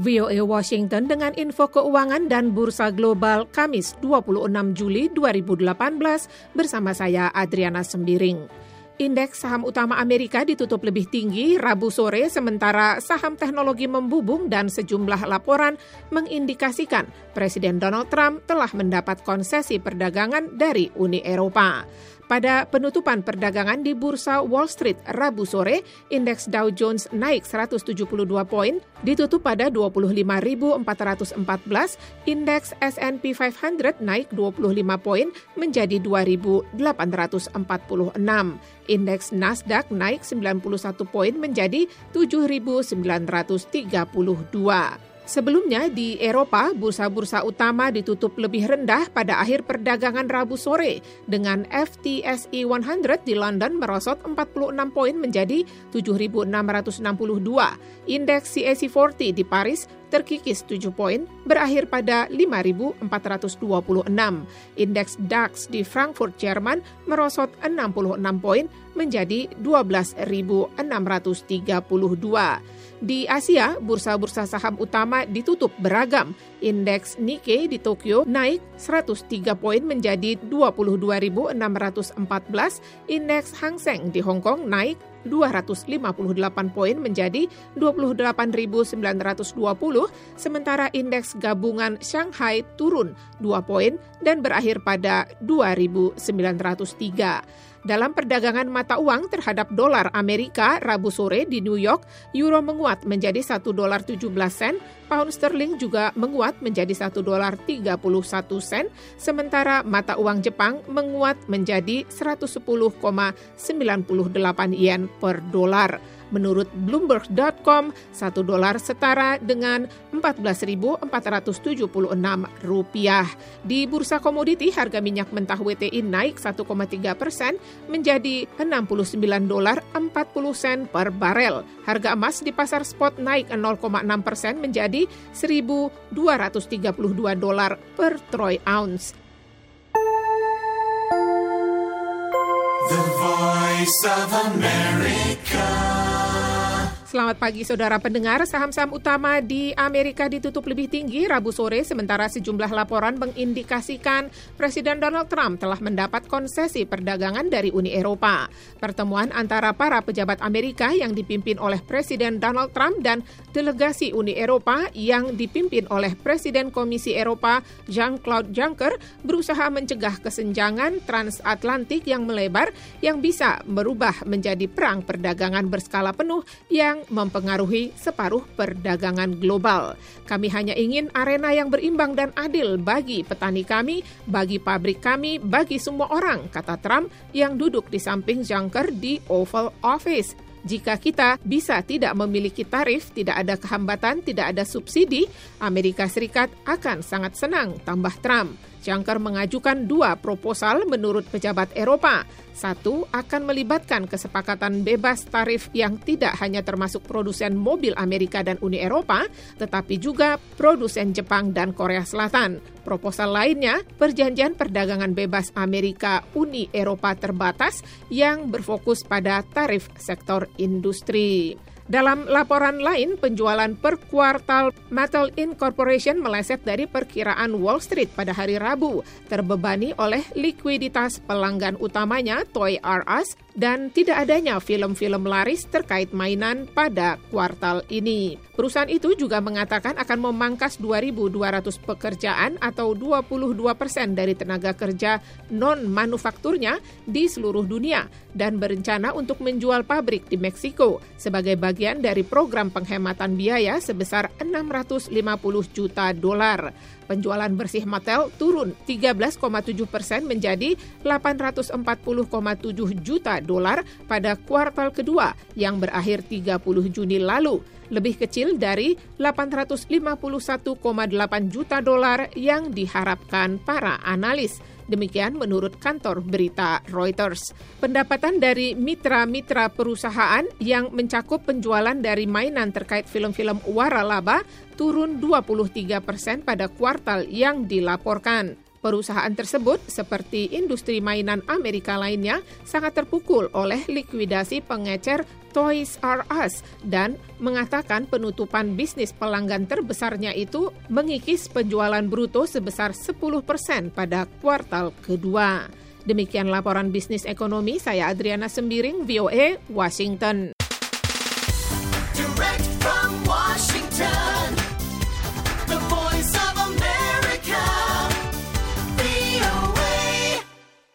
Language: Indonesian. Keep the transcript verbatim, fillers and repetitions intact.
V O A Washington dengan info keuangan dan bursa global Kamis dua puluh enam Juli dua ribu delapan belas bersama saya Adriana Sembiring. Indeks saham utama Amerika ditutup lebih tinggi Rabu sore sementara saham teknologi membubung dan sejumlah laporan mengindikasikan Presiden Donald Trump telah mendapat konsesi perdagangan dari Uni Eropa. Pada penutupan perdagangan di Bursa Wall Street Rabu sore, indeks Dow Jones naik seratus tujuh puluh dua poin, ditutup pada dua puluh lima ribu empat ratus empat belas, indeks S and P lima ratus naik dua puluh lima poin menjadi dua ribu delapan ratus empat puluh enam. Indeks Nasdaq naik sembilan puluh satu poin menjadi tujuh ribu sembilan ratus tiga puluh dua. Sebelumnya di Eropa, bursa-bursa utama ditutup lebih rendah pada akhir perdagangan Rabu sore dengan F T S E seratus di London merosot empat puluh enam poin menjadi tujuh ribu enam ratus enam puluh dua. Indeks C A C empat puluh di Paris terkikis tujuh poin berakhir pada lima ribu empat ratus dua puluh enam. Indeks DAX di Frankfurt, Jerman merosot enam puluh enam poin menjadi dua belas ribu enam ratus tiga puluh dua. Di Asia, bursa-bursa saham utama ditutup beragam. Indeks Nikkei di Tokyo naik seratus tiga poin menjadi dua puluh dua ribu enam ratus empat belas. Indeks Hang Seng di Hong Kong naik dua ratus lima puluh delapan poin menjadi dua puluh delapan ribu sembilan ratus dua puluh, sementara indeks gabungan Shanghai turun dua poin dan berakhir pada dua ribu sembilan ratus tiga. Dalam perdagangan mata uang terhadap dolar Amerika Rabu sore di New York, euro menguat menjadi satu dolar tujuh belas sen, pound sterling juga menguat menjadi satu dolar tiga puluh satu sen, sementara mata uang Jepang menguat menjadi seratus sepuluh koma sembilan delapan yen per dolar. Menurut Bloomberg dot com, satu dolar setara dengan empat belas ribu empat ratus tujuh puluh enam rupiah. Di bursa komoditi, harga minyak mentah W T I naik satu koma tiga persen menjadi enam puluh sembilan dolar empat puluh sen per barel. Harga emas di pasar spot naik nol koma enam persen menjadi seribu dua ratus tiga puluh dua dolar per troy ounce. The Voice of America. Selamat pagi saudara pendengar, saham-saham utama di Amerika ditutup lebih tinggi Rabu sore sementara sejumlah laporan mengindikasikan Presiden Donald Trump telah mendapat konsesi perdagangan dari Uni Eropa. Pertemuan antara para pejabat Amerika yang dipimpin oleh Presiden Donald Trump dan delegasi Uni Eropa yang dipimpin oleh Presiden Komisi Eropa Jean-Claude Juncker berusaha mencegah kesenjangan transatlantik yang melebar yang bisa berubah menjadi perang perdagangan berskala penuh yang mempengaruhi separuh perdagangan global. Kami hanya ingin arena yang berimbang dan adil bagi petani kami, bagi pabrik kami, bagi semua orang, kata Trump yang duduk di samping Juncker di Oval Office. Jika kita bisa tidak memiliki tarif, tidak ada kehambatan, tidak ada subsidi, Amerika Serikat akan sangat senang, tambah Trump. Juncker mengajukan dua proposal menurut pejabat Eropa. Satu, akan melibatkan kesepakatan bebas tarif yang tidak hanya termasuk produsen mobil Amerika dan Uni Eropa, tetapi juga produsen Jepang dan Korea Selatan. Proposal lainnya, perjanjian perdagangan bebas Amerika-Uni Eropa terbatas yang berfokus pada tarif sektor industri. Dalam laporan lain, penjualan per kuartal Mattel Incorporation meleset dari perkiraan Wall Street pada hari Rabu, terbebani oleh likuiditas pelanggan utamanya Toys R Us dan tidak adanya film-film laris terkait mainan pada kuartal ini. Perusahaan itu juga mengatakan akan memangkas dua ribu dua ratus pekerjaan atau dua puluh dua persen dari tenaga kerja non-manufakturnya di seluruh dunia dan berencana untuk menjual pabrik di Meksiko sebagai bagian dari program penghematan biaya sebesar enam ratus lima puluh juta dolar. Penjualan bersih Mattel turun tiga belas koma tujuh persen menjadi delapan ratus empat puluh koma tujuh juta dolar pada kuartal kedua yang berakhir tiga puluh Juni lalu, lebih kecil dari delapan ratus lima puluh satu koma delapan juta dolar yang diharapkan para analis. Demikian menurut kantor berita Reuters. Pendapatan dari mitra-mitra perusahaan yang mencakup penjualan dari mainan terkait film-film waralaba turun dua puluh tiga persen pada kuartal yang dilaporkan. Perusahaan tersebut, seperti industri mainan Amerika lainnya, sangat terpukul oleh likuidasi pengecer Toys R Us dan mengatakan penutupan bisnis pelanggan terbesarnya itu mengikis penjualan bruto sebesar sepuluh persen pada kuartal kedua. Demikian laporan bisnis ekonomi, saya Adriana Sembiring, V O A, Washington.